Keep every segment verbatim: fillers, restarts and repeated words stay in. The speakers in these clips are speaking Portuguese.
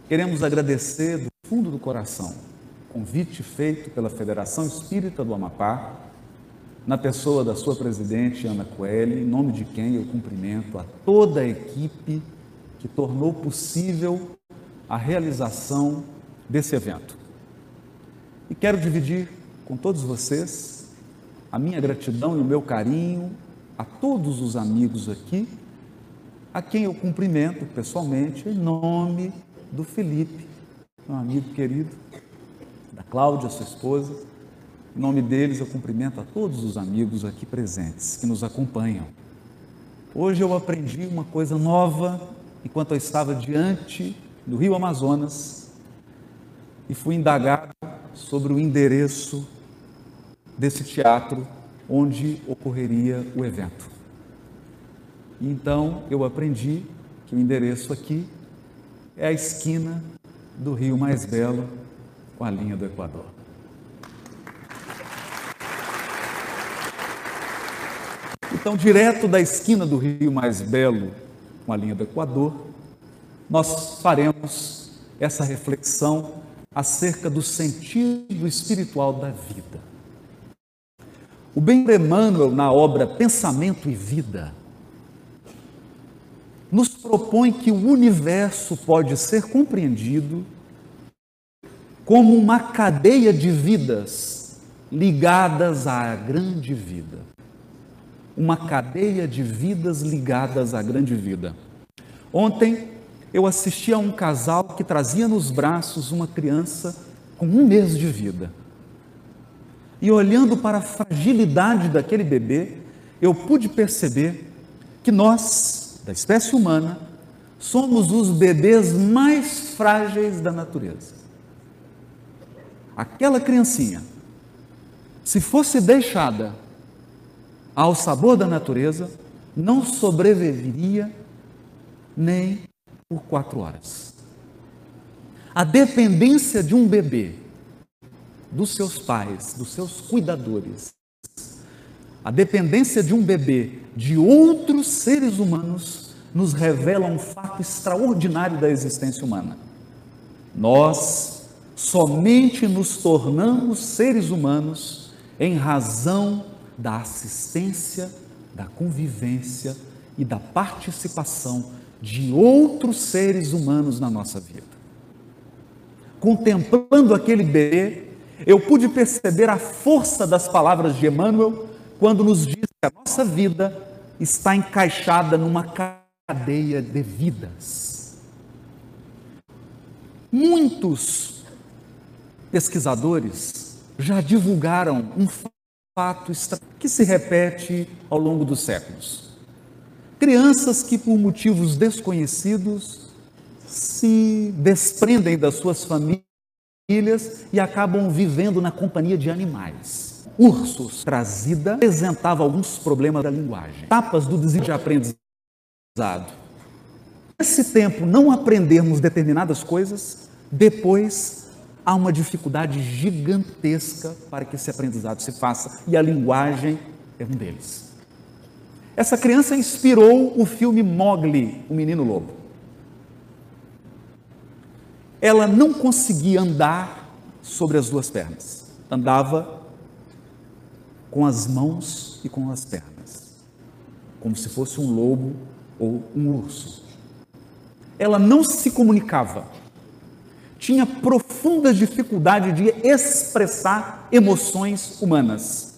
queremos agradecer do fundo do coração o convite feito pela Federação Espírita do Amapá, na pessoa da sua presidente, Ana Coelho, em nome de quem eu cumprimento a toda a equipe que tornou possível a realização desse evento. E quero dividir com todos vocês a minha gratidão e o meu carinho a todos os amigos aqui, a quem eu cumprimento pessoalmente em nome do Felipe, meu amigo querido, da Cláudia, sua esposa. Em nome deles eu cumprimento a todos os amigos aqui presentes que nos acompanham. Hoje eu aprendi uma coisa nova enquanto eu estava diante do Rio Amazonas e fui indagado sobre o endereço desse teatro onde ocorreria o evento. E então eu aprendi que o endereço aqui é a esquina do Rio Mais Belo com a linha do Equador. Então, direto da esquina do Rio Mais Belo com a linha do Equador, nós faremos essa reflexão acerca do sentido espiritual da vida. O Ben Emmanuel, na obra Pensamento e Vida, nos propõe que o universo pode ser compreendido como uma cadeia de vidas ligadas à grande vida. Uma cadeia de vidas ligadas à grande vida. Ontem eu assisti a um casal que trazia nos braços uma criança com um mês de vida. E olhando para a fragilidade daquele bebê, eu pude perceber que nós, da espécie humana, somos os bebês mais frágeis da natureza. Aquela criancinha, se fosse deixada ao sabor da natureza, não sobreviveria nem por quatro horas. A dependência de um bebê, dos seus pais, dos seus cuidadores, a dependência de um bebê de outros seres humanos, nos revela um fato extraordinário da existência humana. Nós somente nos tornamos seres humanos em razão da assistência, da convivência e da participação de outros seres humanos na nossa vida. Contemplando aquele bebê, eu pude perceber a força das palavras de Emmanuel quando nos diz que a nossa vida está encaixada numa cadeia de vidas. Muitos pesquisadores já divulgaram um fato que se repete ao longo dos séculos. Crianças que, por motivos desconhecidos, se desprendem das suas famílias e acabam vivendo na companhia de animais. Ursos trazida apresentava alguns problemas da linguagem, etapas do desenvolvimento de aprendizado. Nesse tempo, não aprendermos determinadas coisas, depois há uma dificuldade gigantesca para que esse aprendizado se faça, e a linguagem é um deles. Essa criança inspirou o filme Mowgli, o Menino Lobo. Ela não conseguia andar sobre as duas pernas, andava com as mãos e com as pernas, como se fosse um lobo ou um urso. Ela não se comunicava, tinha profunda dificuldade de expressar emoções humanas.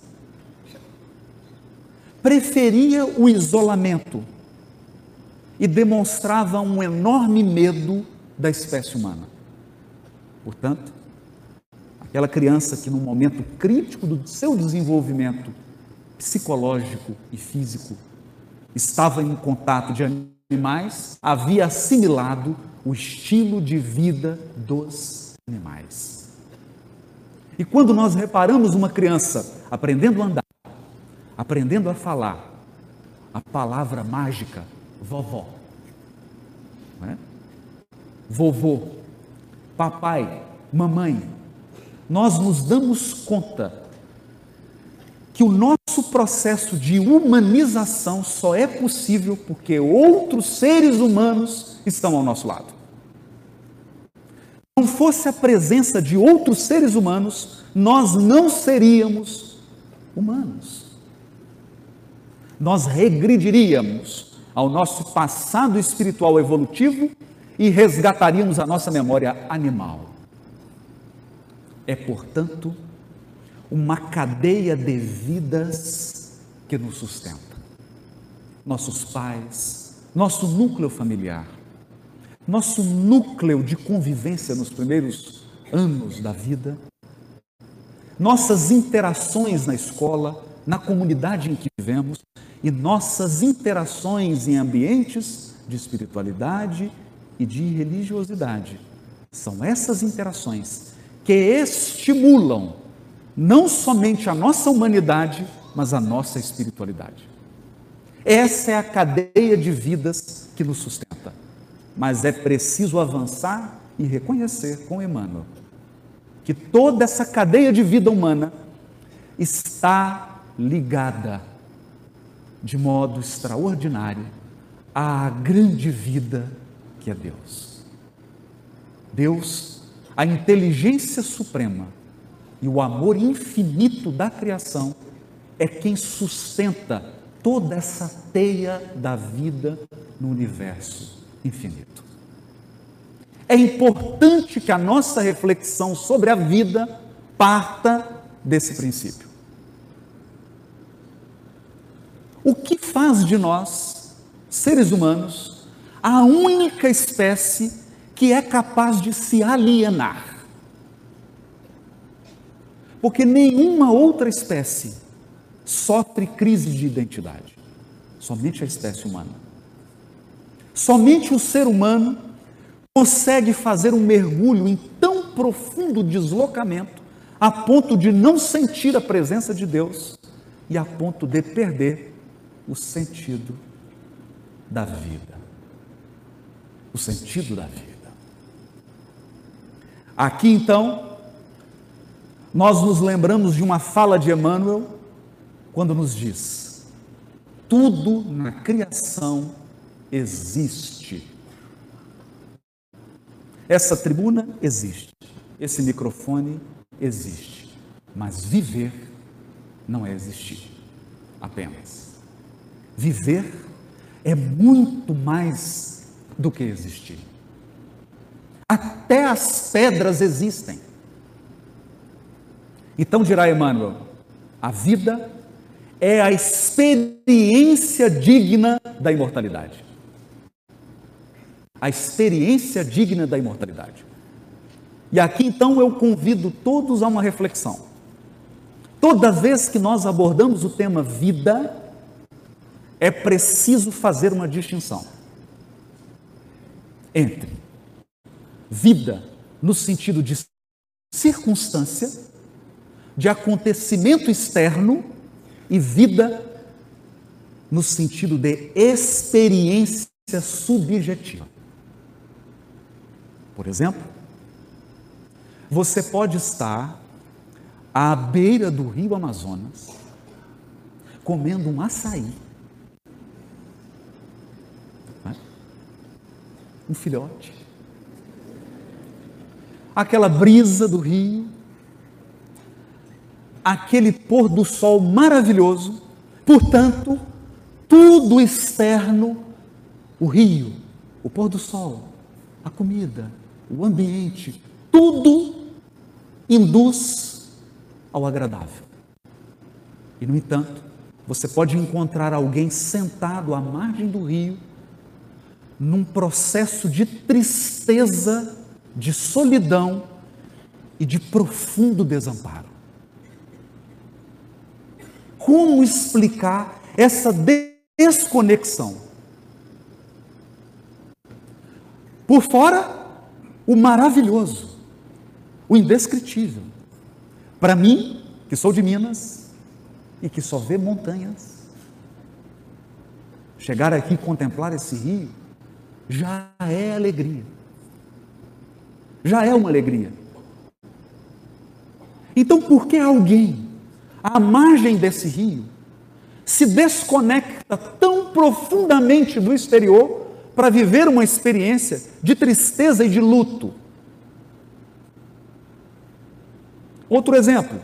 Preferia o isolamento e demonstrava um enorme medo da espécie humana. Portanto, aquela criança que, num momento crítico do seu desenvolvimento psicológico e físico, estava em contato de animais, havia assimilado o estilo de vida dos animais. E quando nós reparamos uma criança aprendendo a andar, aprendendo a falar, a palavra mágica, vovó, não é? Vovô, papai, mamãe, nós nos damos conta que o nosso processo de humanização só é possível porque outros seres humanos estão ao nosso lado. fosse a presença de outros seres humanos, nós não seríamos humanos. Nós regrediríamos ao nosso passado espiritual evolutivo e resgataríamos a nossa memória animal. É, portanto, uma cadeia de vidas que nos sustenta. Nossos pais, nosso núcleo familiar, nosso núcleo de convivência nos primeiros anos da vida, nossas interações na escola, na comunidade em que vivemos e nossas interações em ambientes de espiritualidade e de religiosidade. São essas interações que estimulam não somente a nossa humanidade, mas a nossa espiritualidade. Essa é a cadeia de vidas que nos sustenta. Mas é preciso avançar e reconhecer com Emmanuel que toda essa cadeia de vida humana está ligada de modo extraordinário à grande vida que é Deus. Deus, a inteligência suprema e o amor infinito da criação é quem sustenta toda essa teia da vida no universo infinito. É importante que a nossa reflexão sobre a vida parta desse princípio. O que faz de nós, seres humanos, a única espécie que é capaz de se alienar? Porque nenhuma outra espécie sofre crise de identidade. Somente a espécie humana. Somente o ser humano consegue fazer um mergulho em tão profundo deslocamento, a ponto de não sentir a presença de Deus e a ponto de perder o sentido da vida. O sentido da vida. Aqui então, nós nos lembramos de uma fala de Emmanuel, quando nos diz: tudo na criação existe. Essa tribuna existe, esse microfone existe, mas viver não é existir apenas. Viver é muito mais do que existir. Até as pedras existem. Então dirá Emmanuel, a vida é a experiência digna da imortalidade. A experiência digna da imortalidade. E aqui então eu convido todos a uma reflexão. Toda vez que nós abordamos o tema vida, é preciso fazer uma distinção entre vida no sentido de circunstância, de acontecimento externo, e vida no sentido de experiência subjetiva. Por exemplo, você pode estar à beira do rio Amazonas, comendo um açaí, né? Um filhote, aquela brisa do rio, aquele pôr do sol maravilhoso, portanto, tudo externo, o rio, o pôr do sol, a comida, o ambiente, tudo induz ao agradável. E, no entanto, você pode encontrar alguém sentado à margem do rio, num processo de tristeza, de solidão e de profundo desamparo. Como explicar essa desconexão? Por fora, o maravilhoso, o indescritível. Para mim, que sou de Minas e que só vê montanhas, chegar aqui e contemplar esse rio já é alegria. Já é uma alegria. Então, por que alguém à margem desse rio se desconecta tão profundamente do exterior para viver uma experiência de tristeza e de luto? Outro exemplo.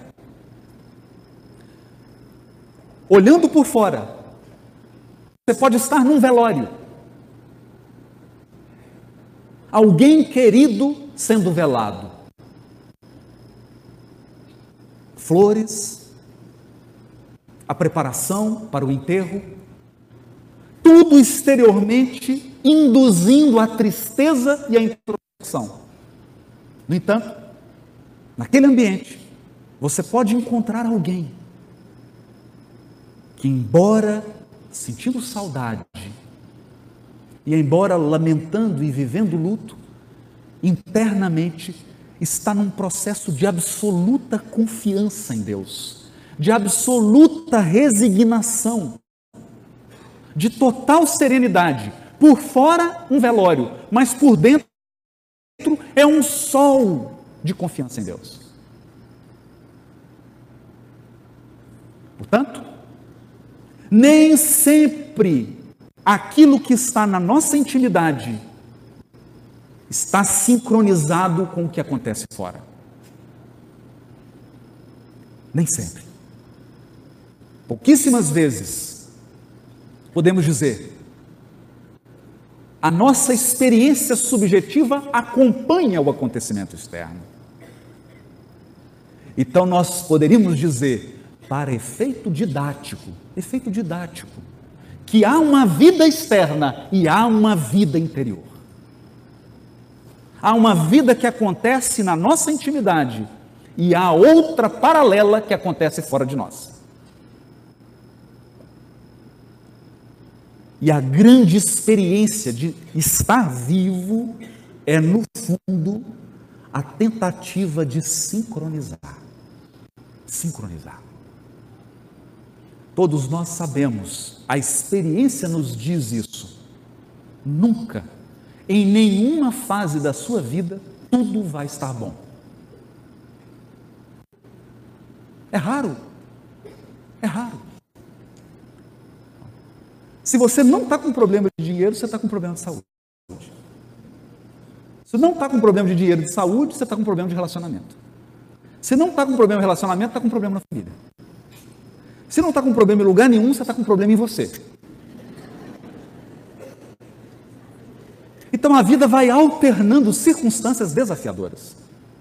Olhando por fora, você pode estar num velório. Alguém querido sendo velado. Flores, a preparação para o enterro, tudo exteriormente induzindo a tristeza e a introspecção. No entanto, naquele ambiente, você pode encontrar alguém que, embora sentindo saudade, e embora lamentando e vivendo luto, internamente está num processo de absoluta confiança em Deus, de absoluta resignação, de total serenidade. Por fora, um velório, mas por dentro é um sol de confiança em Deus. Portanto, nem sempre aquilo que está na nossa intimidade está sincronizado com o que acontece fora. Nem sempre. Pouquíssimas vezes podemos dizer: a nossa experiência subjetiva acompanha o acontecimento externo. Então nós poderíamos dizer, para efeito didático, efeito didático, que há uma vida externa e há uma vida interior. Há uma vida que acontece na nossa intimidade e há outra paralela que acontece fora de nós. E a grande experiência de estar vivo é, no fundo, a tentativa de sincronizar. Sincronizar. Todos nós sabemos, a experiência nos diz isso. Nunca, em nenhuma fase da sua vida, tudo vai estar bom. É raro. É raro. Se você não está com problema de dinheiro, você está com problema de saúde. Se não está com problema de dinheiro e de saúde, você está com problema de relacionamento. Se não está com problema de relacionamento, está com problema na família. Se não está com problema em lugar nenhum, você está com problema em você. Então a vida vai alternando circunstâncias desafiadoras.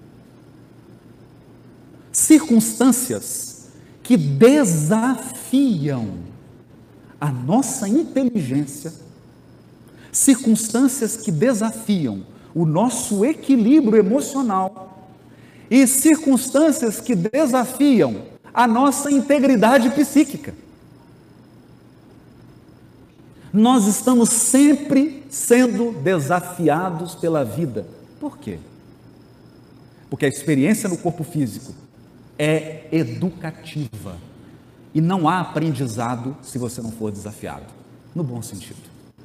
Circunstâncias que desafiam a nossa inteligência, circunstâncias que desafiam o nosso equilíbrio emocional e circunstâncias que desafiam a nossa integridade psíquica. Nós estamos sempre sendo desafiados pela vida. Por quê? Porque a experiência no corpo físico é educativa. E não há aprendizado se você não for desafiado, no bom sentido.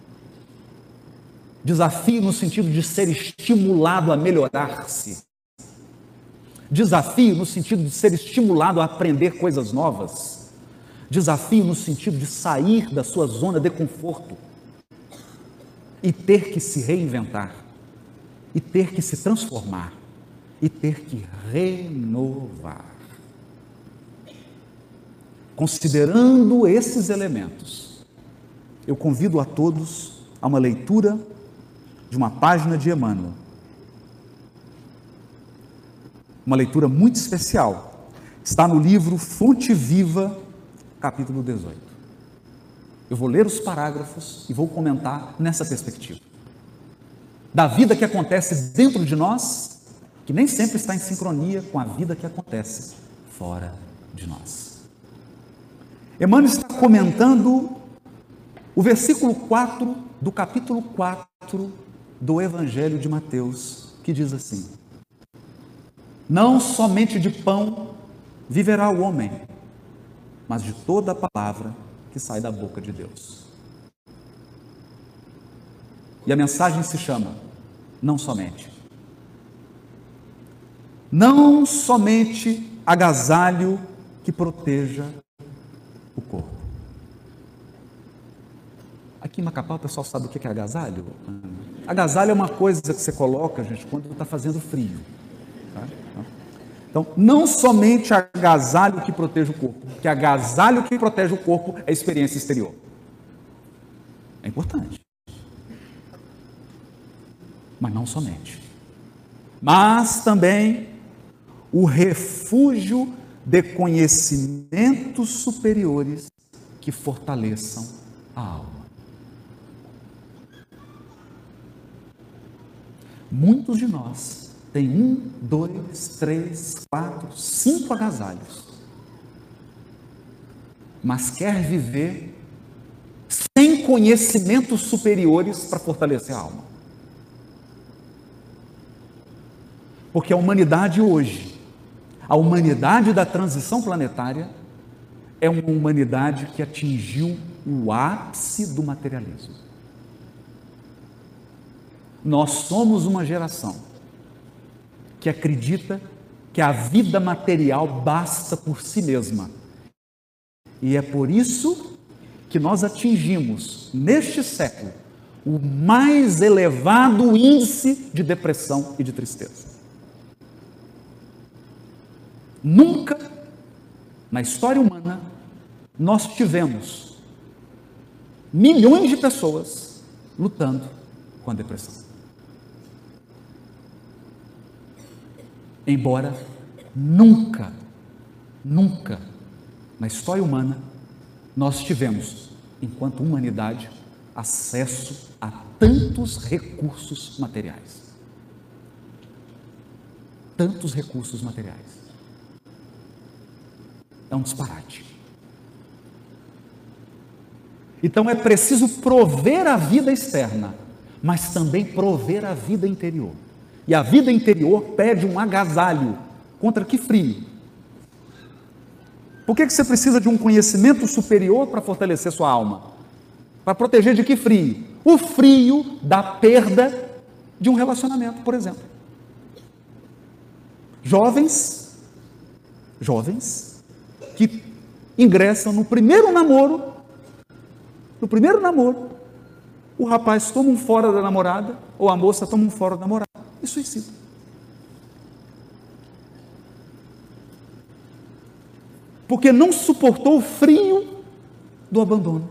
Desafio no sentido de ser estimulado a melhorar-se. Desafio no sentido de ser estimulado a aprender coisas novas. Desafio no sentido de sair da sua zona de conforto e ter que se reinventar, e ter que se transformar, e ter que renovar. Considerando esses elementos, eu convido a todos a uma leitura de uma página de Emmanuel. Uma leitura muito especial. Está no livro Fonte Viva, capítulo dezoito. Eu vou ler os parágrafos e vou comentar nessa perspectiva. Da vida que acontece dentro de nós, que nem sempre está em sincronia com a vida que acontece fora de nós. Emmanuel está comentando o versículo quatro do capítulo quatro do Evangelho de Mateus, que diz assim: não somente de pão viverá o homem, mas de toda a palavra que sai da boca de Deus. E a mensagem se chama não somente. Não somente agasalho que proteja o corpo. Aqui em Macapá o pessoal sabe o que é agasalho? Agasalho é uma coisa que você coloca, gente, quando está fazendo frio. Tá? Então, não somente agasalho que protege o corpo, porque agasalho que protege o corpo é a experiência exterior. É importante. Mas não somente. Mas também o refúgio de conhecimentos superiores que fortaleçam a alma. Muitos de nós têm um, dois, três, quatro, cinco agasalhos, mas quer viver sem conhecimentos superiores para fortalecer a alma. Porque a humanidade hoje, a humanidade da transição planetária, é uma humanidade que atingiu o ápice do materialismo. Nós somos uma geração que acredita que a vida material basta por si mesma. E é por isso que nós atingimos, neste século, o mais elevado índice de depressão e de tristeza. Nunca, na história humana, nós tivemos milhões de pessoas lutando com a depressão. Embora nunca, nunca, na história humana, nós tivemos, enquanto humanidade, acesso a tantos recursos materiais. Tantos recursos materiais. É um disparate. Então é preciso prover a vida externa, mas também prover a vida interior. E a vida interior pede um agasalho. Contra que frio? Por que que você precisa de um conhecimento superior para fortalecer sua alma? Para proteger de que frio? O frio da perda de um relacionamento, por exemplo. Jovens, jovens, que ingressam no primeiro namoro, no primeiro namoro, o rapaz toma um fora da namorada, ou a moça toma um fora da namorada, e suicida. Porque não suportou o frio do abandono.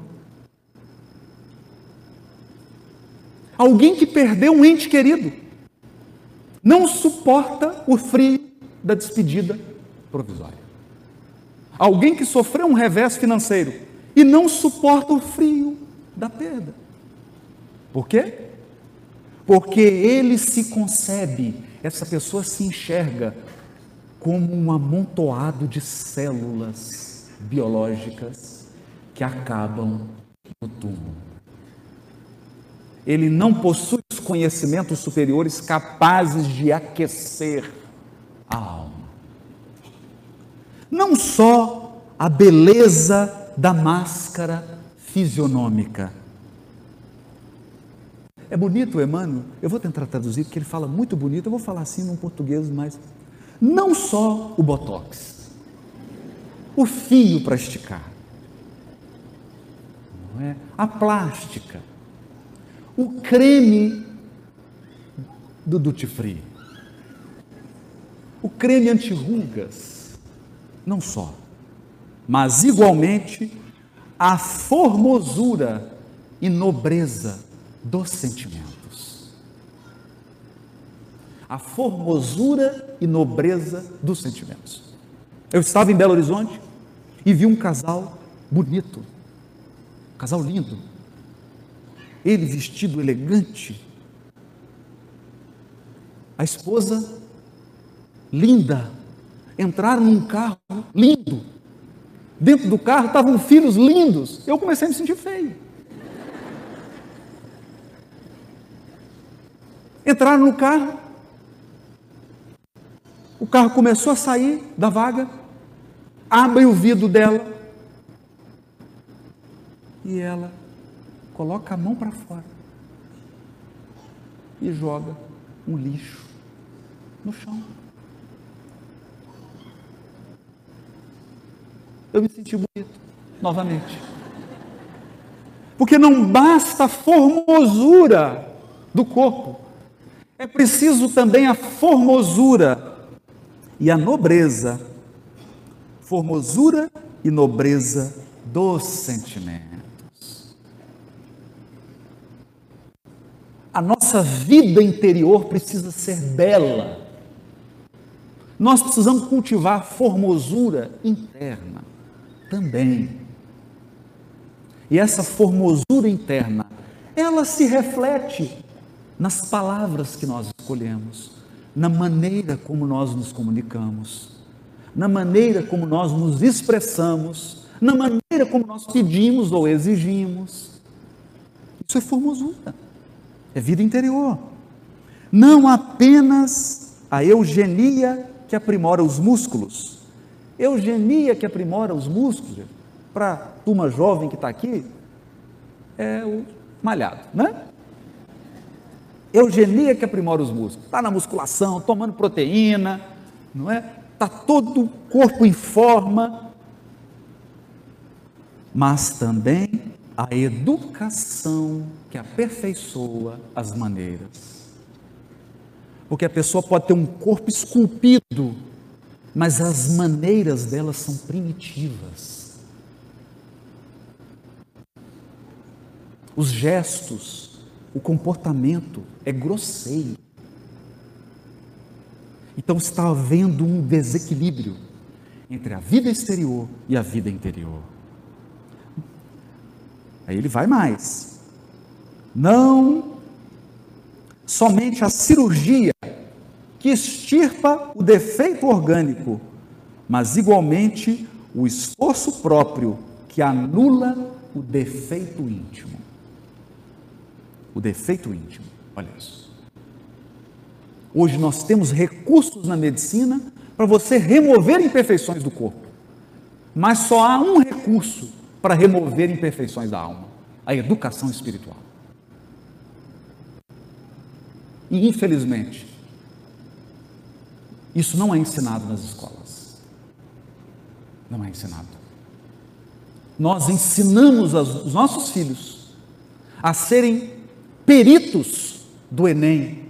Alguém que perdeu um ente querido não suporta o frio da despedida provisória. Alguém que sofreu um revés financeiro e não suporta o frio da perda. Por quê? Porque ele se concebe, essa pessoa se enxerga como um amontoado de células biológicas que acabam no túmulo. Ele não possui os conhecimentos superiores capazes de aquecer a alma. Não só a beleza da máscara fisionômica. É bonito, Emmanuel, eu vou tentar traduzir, porque ele fala muito bonito, eu vou falar assim num português, mas não só o botox, o fio para esticar, não é? A plástica, o creme do Duty Free, o creme anti-rugas, não só, mas igualmente a formosura e nobreza dos sentimentos. A formosura e nobreza dos sentimentos. Eu estava em Belo Horizonte e vi um casal bonito, um casal lindo, ele vestido elegante, a esposa linda, entraram num carro lindo, dentro do carro estavam filhos lindos, eu comecei a me sentir feio. Entraram no carro, o carro começou a sair da vaga, abre o vidro dela e ela coloca a mão para fora e joga um lixo no chão. Eu me senti bonito, novamente. Porque não basta a formosura do corpo, é preciso também a formosura e a nobreza, formosura e nobreza dos sentimentos. A nossa vida interior precisa ser bela. Nós precisamos cultivar formosura interna também. E essa formosura interna, ela se reflete nas palavras que nós escolhemos, na maneira como nós nos comunicamos, na maneira como nós nos expressamos, na maneira como nós pedimos ou exigimos. Isso é formosura, é vida interior. Não apenas a eugenia que aprimora os músculos. Eugenia que aprimora os músculos, para a turma jovem que está aqui, é o malhado, né? Eugenia que aprimora os músculos. Está na musculação, tomando proteína, não é? Está todo o corpo em forma. Mas também a educação que aperfeiçoa as maneiras. Porque a pessoa pode ter um corpo esculpido, mas as maneiras delas são primitivas. Os gestos, o comportamento é grosseiro. Então está havendo um desequilíbrio entre a vida exterior e a vida interior. Aí ele vai mais. Não somente a cirurgia que extirpa o defeito orgânico, mas igualmente o esforço próprio que anula o defeito íntimo. O defeito íntimo, olha isso. Hoje nós temos recursos na medicina para você remover imperfeições do corpo, mas só há um recurso para remover imperfeições da alma: a educação espiritual. E infelizmente, isso não é ensinado nas escolas. Não é ensinado. Nós ensinamos os nossos filhos a serem peritos do Enem,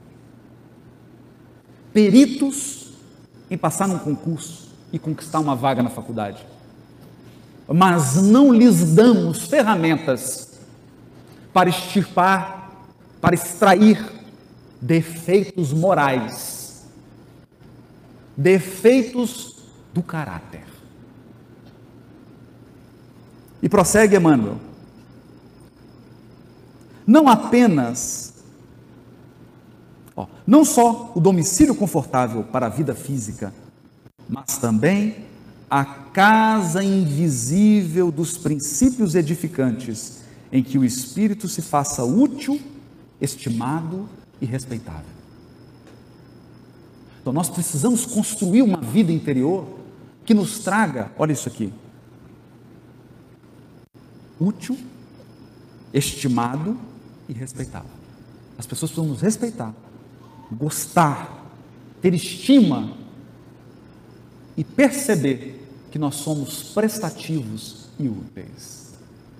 peritos em passar num concurso e conquistar uma vaga na faculdade, mas não lhes damos ferramentas para extirpar, para extrair defeitos morais, defeitos do caráter. E prossegue Emmanuel. Não apenas, ó, não só o domicílio confortável para a vida física, mas também a casa invisível dos princípios edificantes, em que o espírito se faça útil, estimado e respeitável. Então nós precisamos construir uma vida interior que nos traga, olha isso aqui, útil, estimado e respeitável. As pessoas precisam nos respeitar, gostar, ter estima e perceber que nós somos prestativos e úteis.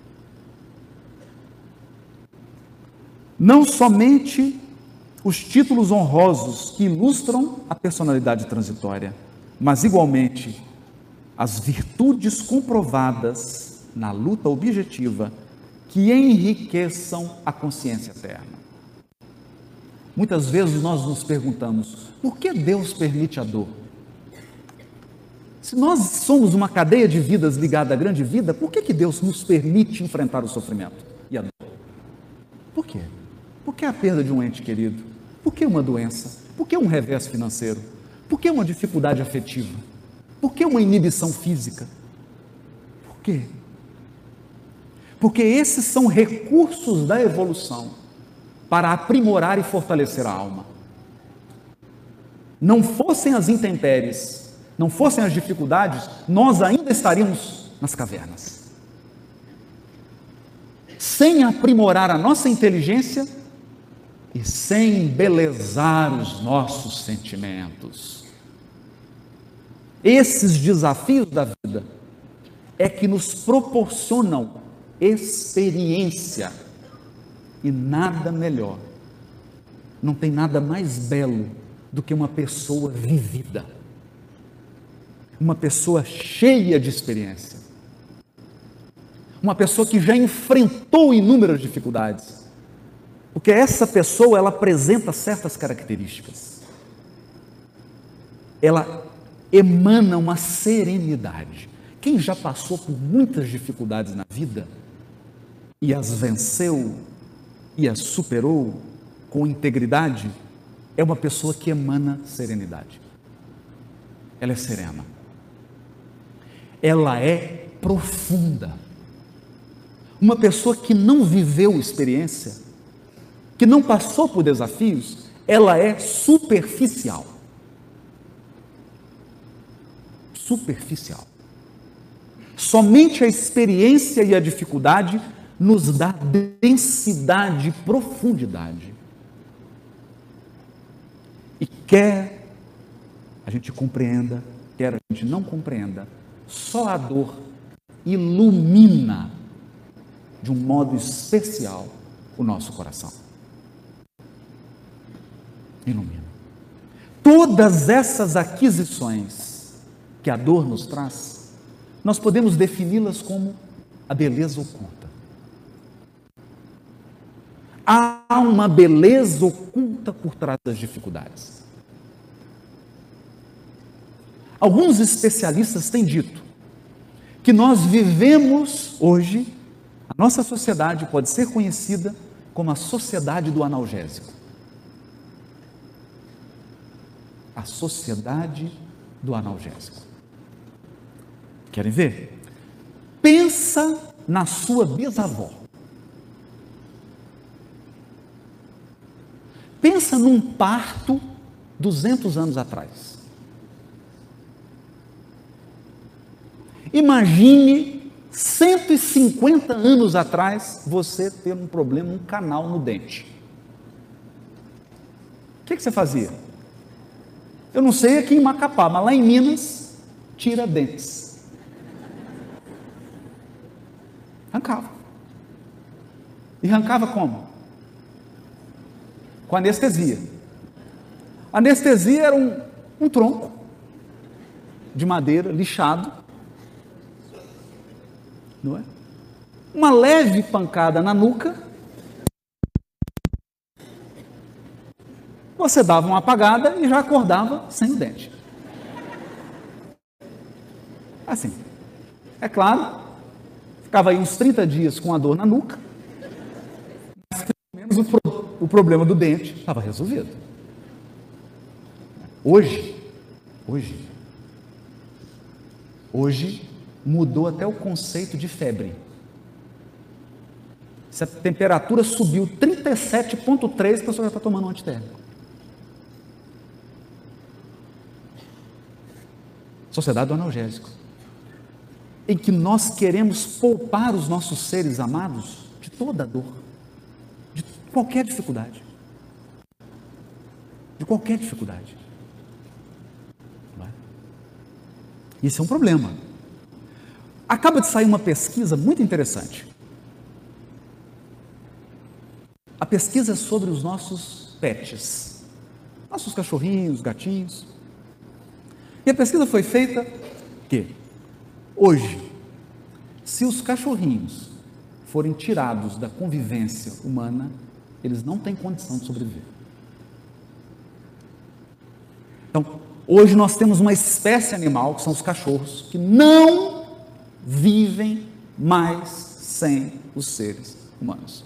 Não somente os títulos honrosos que ilustram a personalidade transitória, mas igualmente as virtudes comprovadas na luta objetiva que enriqueçam a consciência eterna. Muitas vezes nós nos perguntamos, por que Deus permite a dor? Se nós somos uma cadeia de vidas ligada à grande vida, por que que Deus nos permite enfrentar o sofrimento e a dor? Por quê? Por que a perda de um ente querido? Por que uma doença? Por que um revés financeiro? Por que uma dificuldade afetiva? Por que uma inibição física? Por quê? Porque esses são recursos da evolução para aprimorar e fortalecer a alma. Não fossem as intempéries, não fossem as dificuldades, nós ainda estaríamos nas cavernas. Sem aprimorar a nossa inteligência e sem embelezar os nossos sentimentos. Esses desafios da vida é que nos proporcionam experiência, e nada melhor, não tem nada mais belo do que uma pessoa vivida, uma pessoa cheia de experiência, uma pessoa que já enfrentou inúmeras dificuldades, porque essa pessoa, ela apresenta certas características, ela emana uma serenidade. Quem já passou por muitas dificuldades na vida e as venceu e as superou com integridade, é uma pessoa que emana serenidade. Ela é serena. Ela é profunda. Uma pessoa que não viveu experiência, que não passou por desafios, ela é superficial. Superficial. Somente a experiência e a dificuldade nos dá densidade e profundidade. E quer a gente compreenda, quer a gente não compreenda, só a dor ilumina de um modo especial o nosso coração. Ilumina. Todas essas aquisições que a dor nos traz, nós podemos defini-las como a beleza oculta. Há uma beleza oculta por trás das dificuldades. Alguns especialistas têm dito que nós vivemos hoje, a nossa sociedade pode ser conhecida como a sociedade do analgésico. A sociedade do analgésico. Querem ver? Pensa na sua bisavó. Pensa num parto duzentos anos atrás. Imagine cento e cinquenta anos atrás você ter um problema, um canal no dente. O que, que você fazia? Eu não sei aqui em Macapá, mas lá em Minas, tira dentes. Arrancava. E arrancava como? Com anestesia. A anestesia era um, um tronco de madeira lixado, não é? Uma leve pancada na nuca, você dava uma apagada e já acordava sem o dente. Assim. É claro, ficava aí uns trinta dias com a dor na nuca, mas pelo menos o, pro, o problema do dente estava resolvido. Hoje, hoje, hoje mudou até o conceito de febre. Se a temperatura subiu trinta e sete vírgula três, a pessoa já está tomando um antitérmico. Sociedade do analgésico, em que nós queremos poupar os nossos seres amados de toda a dor, de qualquer dificuldade, de qualquer dificuldade. Não é? Isso é um problema. Acaba de sair uma pesquisa muito interessante. A pesquisa é sobre os nossos pets, nossos cachorrinhos, gatinhos. E a pesquisa foi feita que, hoje, se os cachorrinhos forem tirados da convivência humana, eles não têm condição de sobreviver. Então, hoje nós temos uma espécie animal, que são os cachorros, que não vivem mais sem os seres humanos.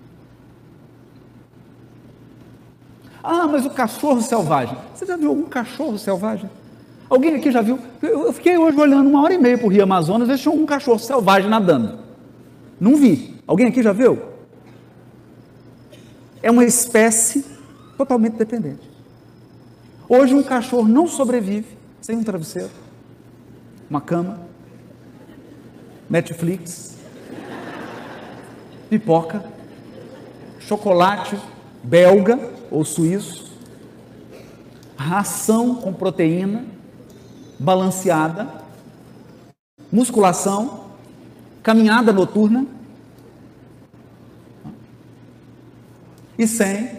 Ah, mas o cachorro selvagem. Você já viu algum cachorro selvagem? Alguém aqui já viu? Eu fiquei hoje olhando uma hora e meia para o Rio Amazonas, ver se tinha um cachorro selvagem nadando. Não vi. Alguém aqui já viu? É uma espécie totalmente dependente. Hoje um cachorro não sobrevive sem um travesseiro, uma cama, Netflix, pipoca, chocolate belga ou suíço, ração com proteína, balanceada, musculação, caminhada noturna e sem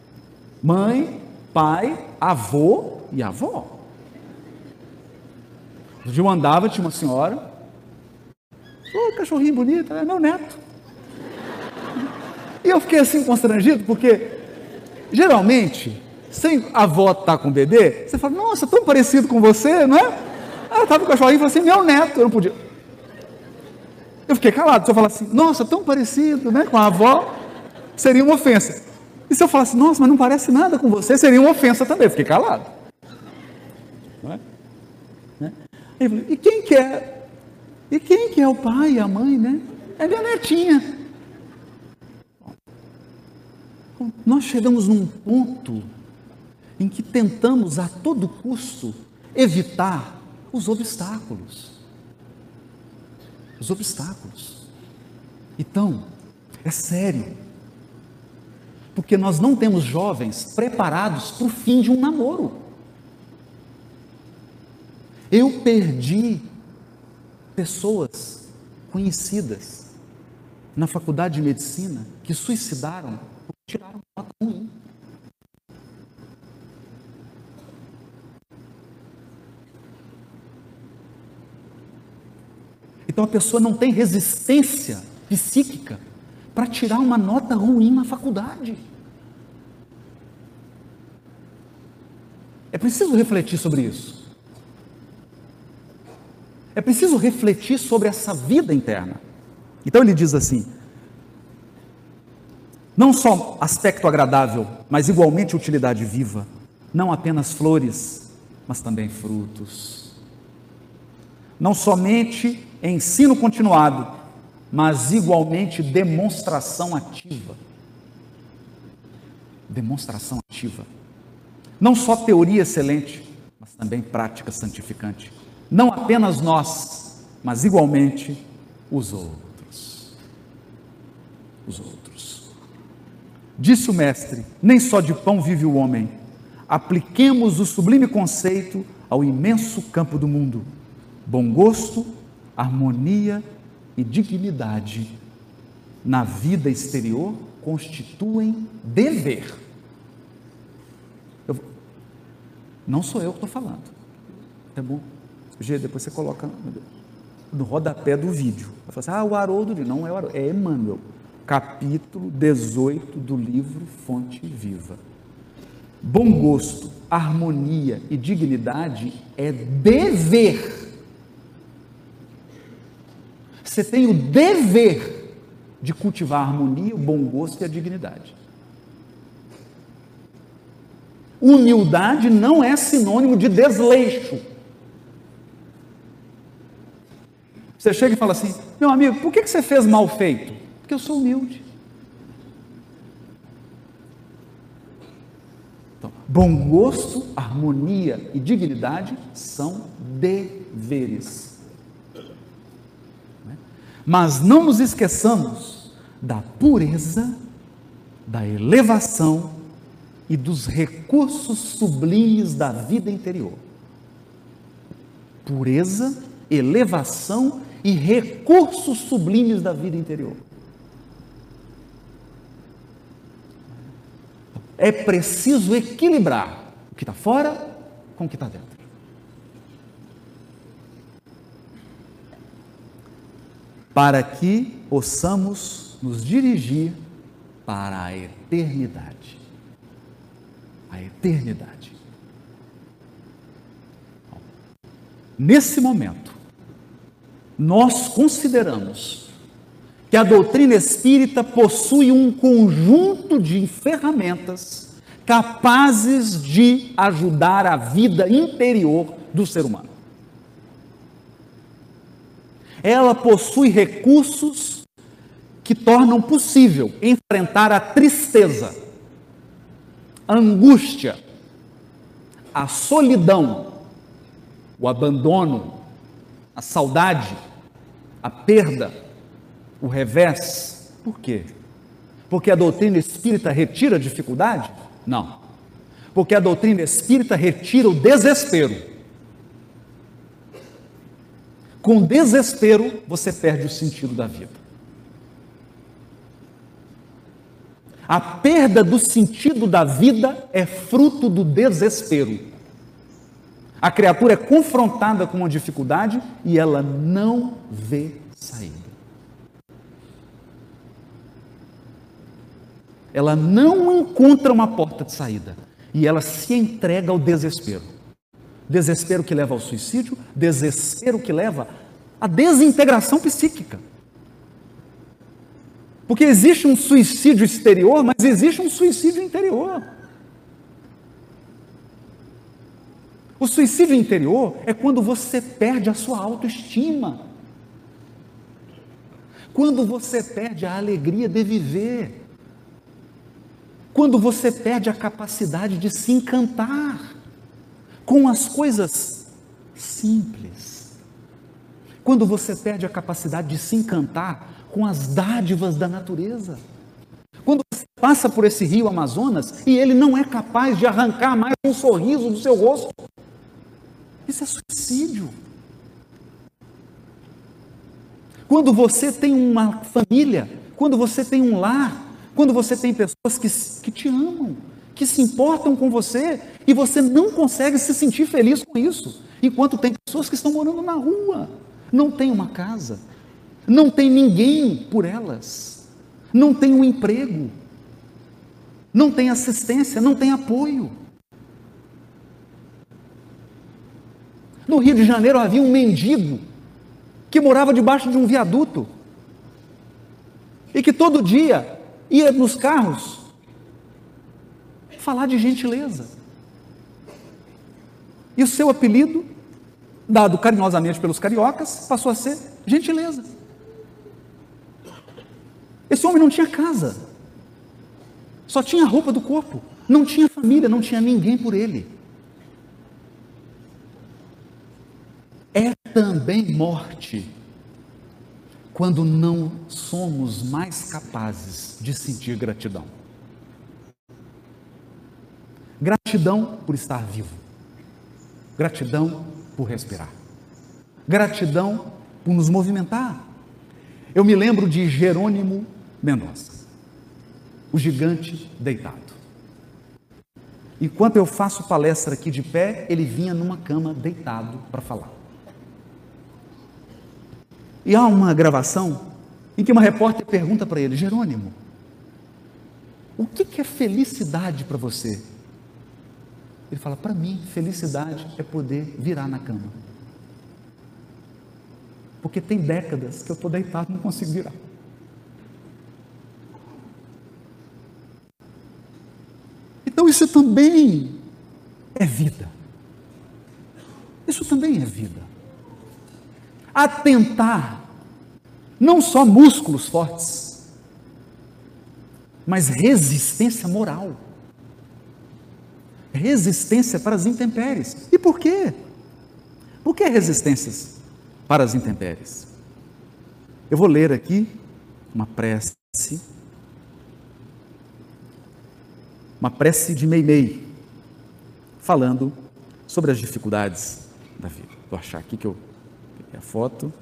mãe, pai, avô e avó. Um dia eu andava, tinha uma senhora, ô, cachorrinho bonito, é meu neto. E eu fiquei assim constrangido, porque geralmente, sem a avó estar com o bebê, você fala, nossa, tão parecido com você, não é? Ela estava com o cachorrinho e falou assim, meu neto, eu não podia. Eu fiquei calado, se eu falasse assim, nossa, tão parecido, né, com a avó, seria uma ofensa. E se eu falasse, nossa, mas não parece nada com você, seria uma ofensa também, eu fiquei calado. Não é? Né? Ele falou, e quem que é? E quem que é o pai e a mãe, né? É minha netinha. Nós chegamos num ponto em que tentamos a todo custo evitar os obstáculos. Os obstáculos. Então, é sério. Porque nós não temos jovens preparados para o fim de um namoro. Eu perdi pessoas conhecidas na faculdade de medicina que suicidaram por tirar nota ruim. Então a pessoa não tem resistência psíquica para tirar uma nota ruim na faculdade. É preciso refletir sobre isso. É preciso refletir sobre essa vida interna. Então ele diz assim, não só aspecto agradável, mas igualmente utilidade viva, não apenas flores, mas também frutos. Não somente ensino continuado, mas igualmente demonstração ativa. Demonstração ativa. Não só teoria excelente, mas também prática santificante. Não apenas nós, mas igualmente os outros. Os outros. Disse o mestre, nem só de pão vive o homem. Apliquemos o sublime conceito ao imenso campo do mundo. Bom gosto, harmonia e dignidade na vida exterior constituem dever. Eu, não sou eu que estou falando, tá bom? G, depois você coloca no rodapé do vídeo. Vai falar assim, ah, o Haroldo, não é o Haroldo, é Emmanuel, capítulo dezoito do livro Fonte Viva. Bom gosto, harmonia e dignidade é dever. Você tem o dever de cultivar a harmonia, o bom gosto e a dignidade. Humildade não é sinônimo de desleixo. Você chega e fala assim, meu amigo, por que você fez mal feito? Porque eu sou humilde. Então, bom gosto, harmonia e dignidade são deveres. Mas não nos esqueçamos da pureza, da elevação e dos recursos sublimes da vida interior. Pureza, elevação e recursos sublimes da vida interior. É preciso equilibrar o que está fora com o que está dentro. Para que possamos nos dirigir para a eternidade. A eternidade. Nesse momento, nós consideramos que a doutrina espírita possui um conjunto de ferramentas capazes de ajudar a vida interior do ser humano. Ela possui recursos que tornam possível enfrentar a tristeza, a angústia, a solidão, o abandono, a saudade, a perda, o revés. Por quê? Porque a doutrina espírita retira a dificuldade? Não. Porque a doutrina espírita retira o desespero. Com desespero, você perde o sentido da vida. A perda do sentido da vida é fruto do desespero. A criatura é confrontada com uma dificuldade e ela não vê saída. Ela não encontra uma porta de saída e ela se entrega ao desespero. Desespero que leva ao suicídio, desespero que leva à desintegração psíquica. Porque existe um suicídio exterior, mas existe um suicídio interior. O suicídio interior é quando você perde a sua autoestima. Quando você perde a alegria de viver. Quando você perde a capacidade de se encantar com as coisas simples. Quando você perde a capacidade de se encantar com as dádivas da natureza. Quando você passa por esse rio Amazonas e ele não é capaz de arrancar mais um sorriso do seu rosto. Isso é suicídio. Quando você tem uma família, quando você tem um lar, quando você tem pessoas que, que te amam, que se importam com você, e você não consegue se sentir feliz com isso, enquanto tem pessoas que estão morando na rua, não tem uma casa, não tem ninguém por elas, não tem um emprego, não tem assistência, não tem apoio. No Rio de Janeiro havia um mendigo que morava debaixo de um viaduto e que todo dia ia nos carros falar de gentileza. E o seu apelido, dado carinhosamente pelos cariocas, passou a ser gentileza. Esse homem não tinha casa, só tinha a roupa do corpo, não tinha família, não tinha ninguém por ele. É também morte quando não somos mais capazes de sentir gratidão. Gratidão por estar vivo, gratidão por respirar, gratidão por nos movimentar. Eu me lembro de Jerônimo Mendonça, o gigante deitado. Enquanto eu faço palestra aqui de pé, ele vinha numa cama deitado para falar. E há uma gravação em que uma repórter pergunta para ele: Jerônimo, o que que é felicidade para você? Ele fala: para mim, felicidade é poder virar na cama. Porque tem décadas que eu estou deitado e não consigo virar. Então isso também é vida. Isso também é vida. Atentar não só músculos fortes, mas resistência moral. Resistência para as intempéries. E por quê? Por que resistências para as intempéries? Eu vou ler aqui uma prece, uma prece de Meimei, falando sobre as dificuldades da vida. Vou achar aqui que eu peguei a foto.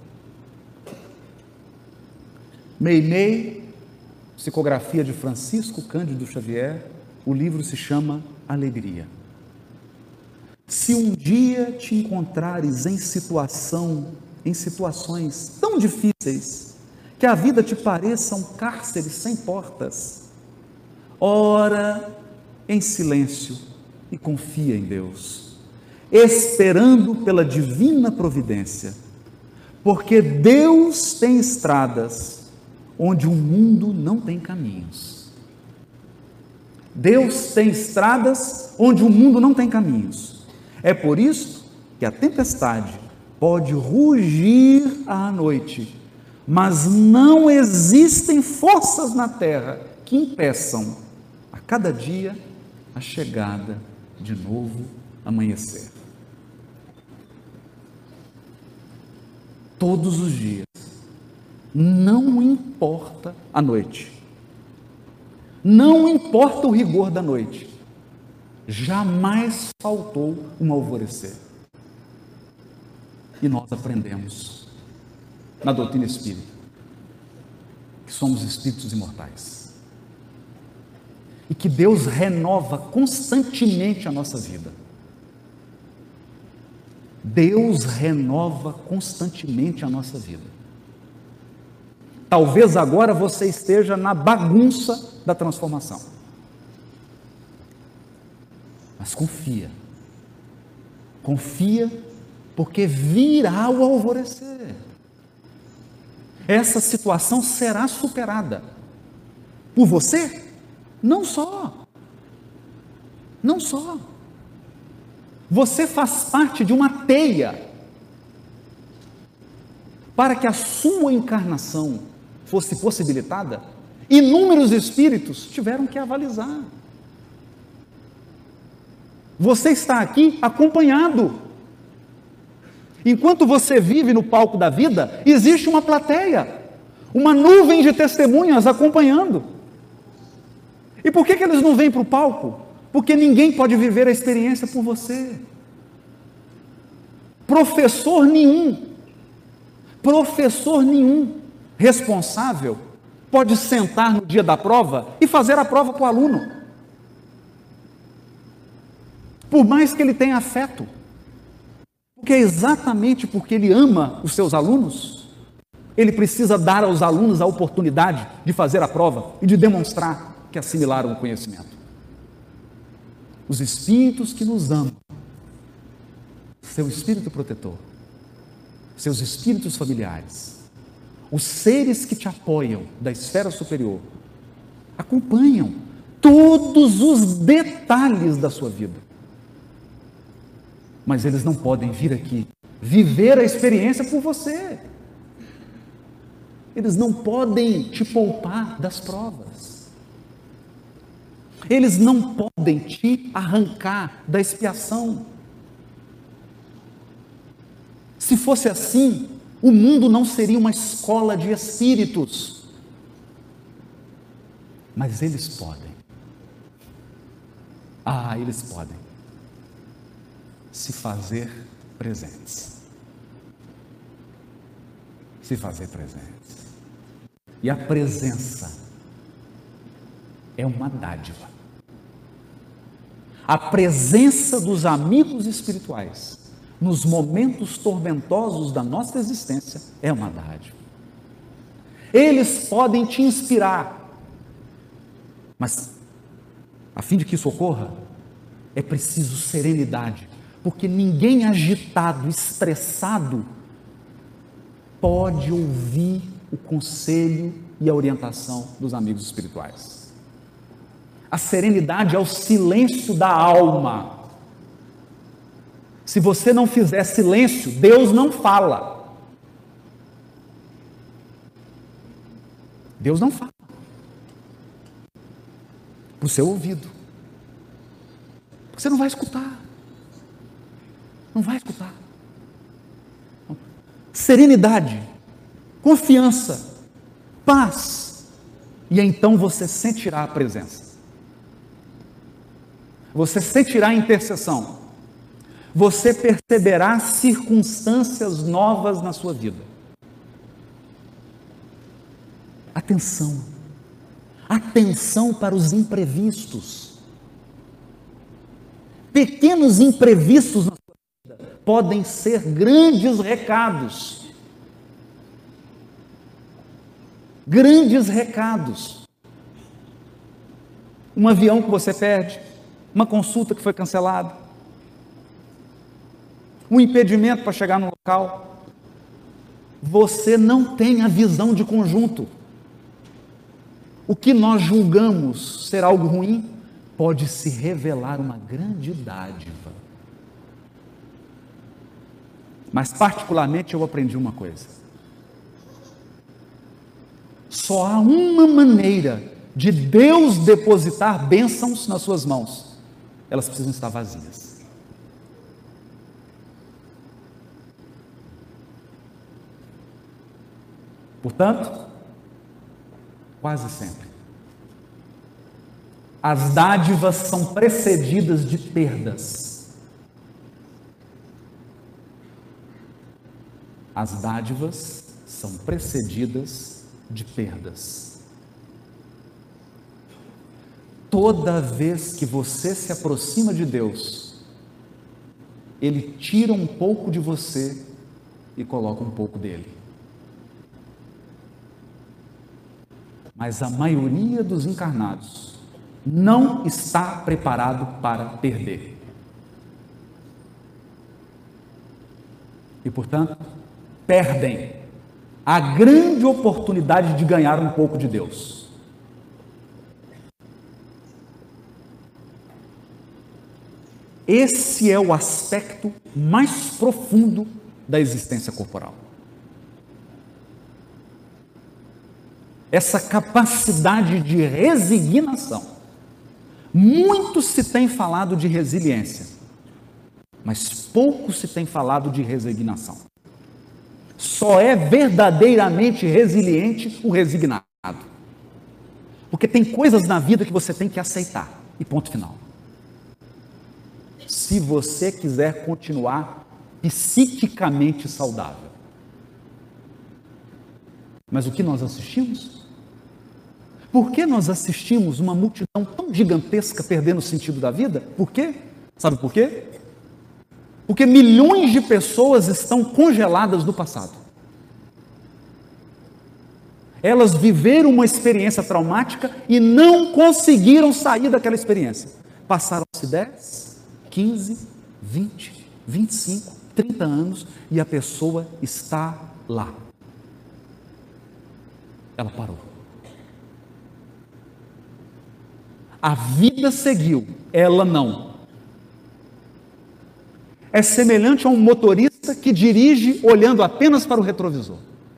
Meimei, psicografia de Francisco Cândido Xavier. O livro se chama Alegria. Se um dia te encontrares em situação, em situações tão difíceis, que a vida te pareça um cárcere sem portas, ora em silêncio e confia em Deus, esperando pela divina providência, porque Deus tem estradas onde o mundo não tem caminhos. Deus tem estradas onde o mundo não tem caminhos. É por isso que a tempestade pode rugir à noite, mas não existem forças na terra que impeçam a cada dia a chegada de novo amanhecer. Todos os dias, não importa a noite, não importa o rigor da noite, jamais faltou um alvorecer. E nós aprendemos na doutrina espírita que somos espíritos imortais e que Deus renova constantemente a nossa vida. Deus renova constantemente a nossa vida. Talvez agora você esteja na bagunça da transformação. Mas confia. Confia, porque virá o alvorecer. Essa situação será superada. Por você? Não só. Não só. Você faz parte de uma teia para que a sua encarnação fosse possibilitada. Inúmeros espíritos tiveram que avalizar. Você está aqui acompanhado. Enquanto você vive no palco da vida, existe uma plateia, uma nuvem de testemunhas acompanhando. E por que que eles não vêm para o palco? Porque ninguém pode viver a experiência por você. Professor nenhum, professor nenhum responsável pode sentar no dia da prova e fazer a prova para o aluno. Por mais que ele tenha afeto. Porque é exatamente porque ele ama os seus alunos, ele precisa dar aos alunos a oportunidade de fazer a prova e de demonstrar que assimilaram o conhecimento. Os espíritos que nos amam, seu espírito protetor, seus espíritos familiares, os seres que te apoiam da esfera superior, acompanham todos os detalhes da sua vida. Mas eles não podem vir aqui viver a experiência por você. Eles não podem te poupar das provas. Eles não podem te arrancar da expiação. Se fosse assim, o mundo não seria uma escola de espíritos. Mas eles podem. Ah, eles podem se fazer presentes. Se fazer presentes. E a presença é uma dádiva. A presença dos amigos espirituais nos momentos tormentosos da nossa existência é uma dádiva. Eles podem te inspirar, mas a fim de que isso ocorra, é preciso serenidade, porque ninguém agitado, estressado, pode ouvir o conselho e a orientação dos amigos espirituais. A serenidade é o silêncio da alma. Se você não fizer silêncio, Deus não fala. Deus não fala. Para o seu ouvido. Porque você não vai escutar. Não vai escutar. Serenidade, confiança, paz. E então você sentirá a presença. Você sentirá a intercessão. Você perceberá circunstâncias novas na sua vida. Atenção. Atenção para os imprevistos. Pequenos imprevistos na sua vida podem ser grandes recados. Grandes recados. Um avião que você perde, uma consulta que foi cancelada, um impedimento para chegar no local. Você não tem a visão de conjunto. O que nós julgamos ser algo ruim, pode se revelar uma grande dádiva. Mas particularmente eu aprendi uma coisa. Só há uma maneira de Deus depositar bênçãos nas suas mãos. Elas precisam estar vazias. Portanto, quase sempre, as dádivas são precedidas de perdas. As dádivas são precedidas de perdas. Toda vez que você se aproxima de Deus, ele tira um pouco de você e coloca um pouco dele. Mas a maioria dos encarnados não está preparado para perder. E, portanto, perdem a grande oportunidade de ganhar um pouco de Deus. Esse é o aspecto mais profundo da existência corporal. Essa capacidade de resignação. Muito se tem falado de resiliência, mas pouco se tem falado de resignação. Só é verdadeiramente resiliente o resignado. Porque tem coisas na vida que você tem que aceitar. E ponto final. Se você quiser continuar psiquicamente saudável. Mas o que nós assistimos? Por que nós assistimos uma multidão tão gigantesca perdendo o sentido da vida? Por quê? Sabe por quê? Porque milhões de pessoas estão congeladas no passado. Elas viveram uma experiência traumática e não conseguiram sair daquela experiência. Passaram-se dez, quinze, vinte, vinte e cinco, trinta anos e a pessoa está lá. Ela parou. A vida seguiu, ela não. É semelhante a um motorista que dirige olhando apenas para o retrovisor.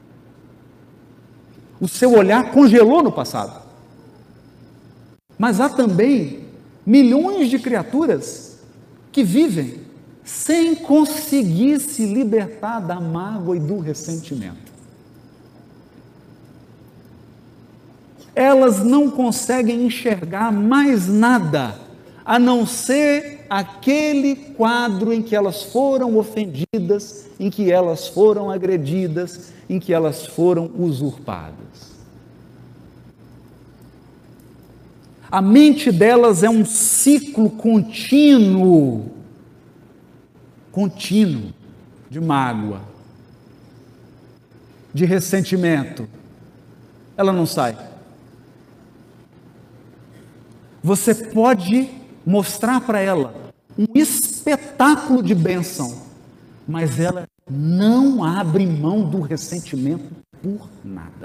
O seu olhar congelou no passado. Mas há também milhões de criaturas que vivem sem conseguir se libertar da mágoa e do ressentimento. Elas não conseguem enxergar mais nada, a não ser aquele quadro em que elas foram ofendidas, em que elas foram agredidas, em que elas foram usurpadas. A mente delas é um ciclo contínuo, contínuo, de mágoa, de ressentimento. Ela não sai. Você pode mostrar para ela um espetáculo de bênção, mas ela não abre mão do ressentimento por nada.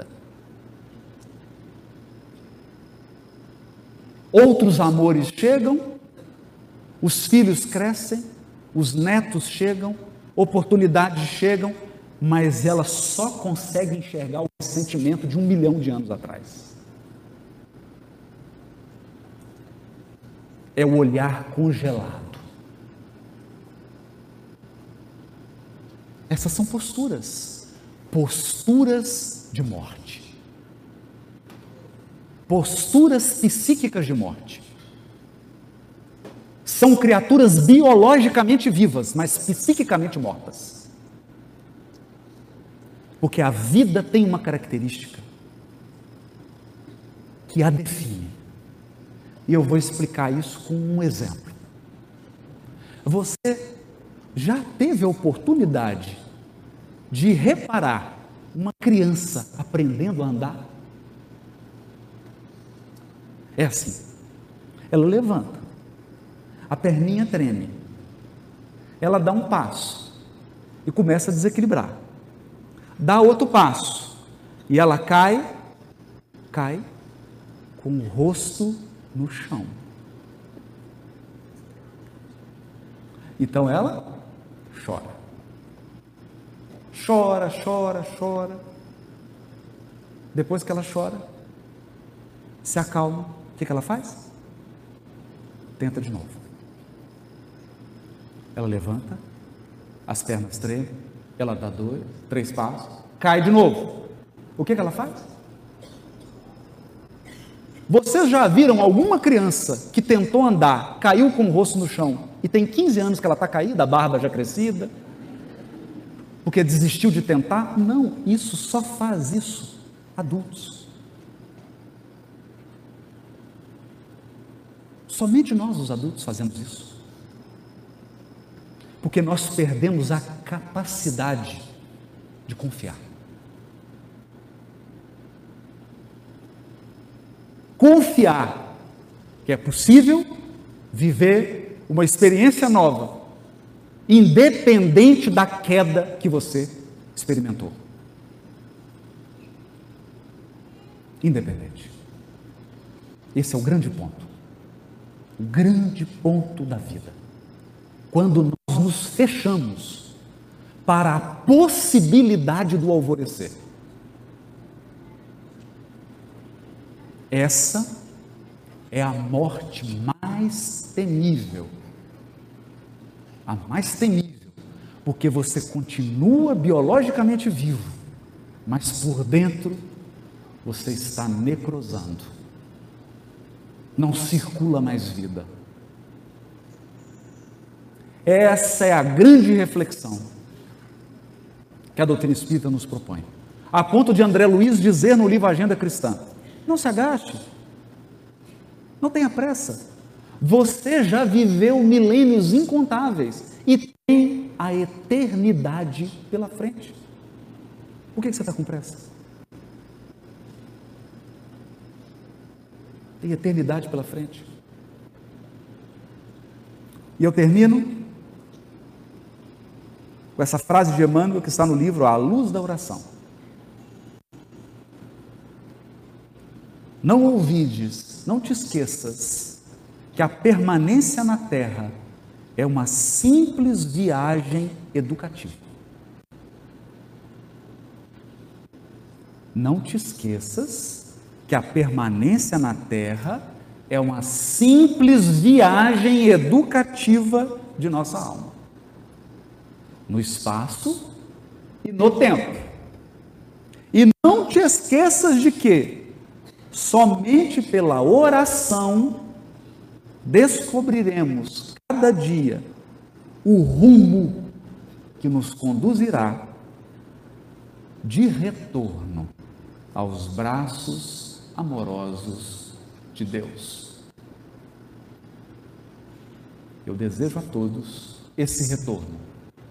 Outros amores chegam, os filhos crescem, os netos chegam, oportunidades chegam, mas ela só consegue enxergar o ressentimento de um milhão de anos atrás. É o olhar congelado. Essas são posturas, posturas de morte, posturas psíquicas de morte. São criaturas biologicamente vivas, mas psiquicamente mortas. Porque a vida tem uma característica que a define. E eu vou explicar isso com um exemplo. Você já teve a oportunidade de reparar uma criança aprendendo a andar? É assim. Ela levanta, a perninha treme, ela dá um passo e começa a desequilibrar. Dá outro passo e ela cai, cai com o rosto no chão. Então ela chora. Chora, chora, chora. Depois que ela chora, se acalma, o que que ela faz? Tenta de novo. Ela levanta, as pernas tremem, ela dá dois, três passos, cai de novo. O que que ela faz? Vocês já viram alguma criança que tentou andar, caiu com o rosto no chão e tem quinze anos que ela está caída, a barba já crescida, porque desistiu de tentar? Não, isso só faz isso adultos. Somente nós, os adultos, fazemos isso. Porque nós perdemos a capacidade de confiar. Confiar que é possível viver uma experiência nova, independente da queda que você experimentou. Independente. Esse é o grande ponto. O grande ponto da vida. Quando nós nos fechamos para a possibilidade do alvorecer. Essa é a morte mais temível. A mais temível. Porque você continua biologicamente vivo, mas por dentro você está necrosando. Não circula mais vida. Essa é a grande reflexão que a doutrina espírita nos propõe. A ponto de André Luiz dizer no livro Agenda Cristã: não se agaste, não tenha pressa. Você já viveu milênios incontáveis e tem a eternidade pela frente. Por que você está com pressa? Tem eternidade pela frente. E eu termino com essa frase de Emmanuel que está no livro A Luz da Oração. Não ouvides, não te esqueças que a permanência na Terra é uma simples viagem educativa. Não te esqueças que a permanência na Terra é uma simples viagem educativa de nossa alma, no espaço e no tempo. E não te esqueças de que somente pela oração descobriremos cada dia o rumo que nos conduzirá de retorno aos braços amorosos de Deus. Eu desejo a todos esse retorno,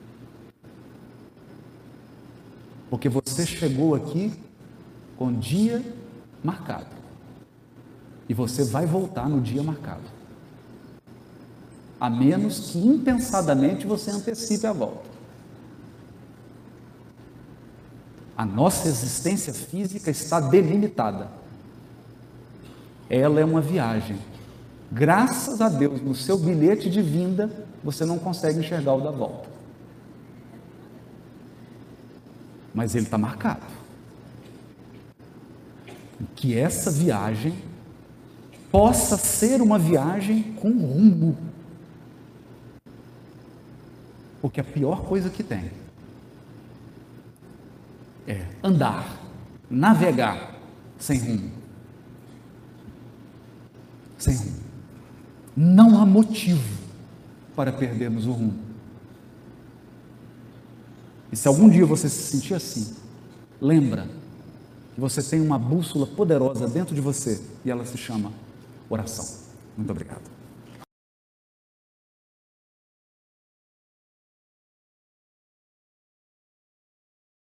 porque você chegou aqui com dia marcado e você vai voltar no dia marcado, a menos que impensadamente você antecipe a volta. A nossa existência física está delimitada. Ela é uma viagem. Graças a Deus, no seu bilhete de vinda, você não consegue enxergar o da volta. Mas ele está marcado. Que essa viagem possa ser uma viagem com rumo. Porque a pior coisa que tem é andar, navegar sem rumo. Sem rumo. Não há motivo para perdermos o rumo. E se algum dia você se sentir assim, lembra que você tem uma bússola poderosa dentro de você e ela se chama oração. Muito obrigado.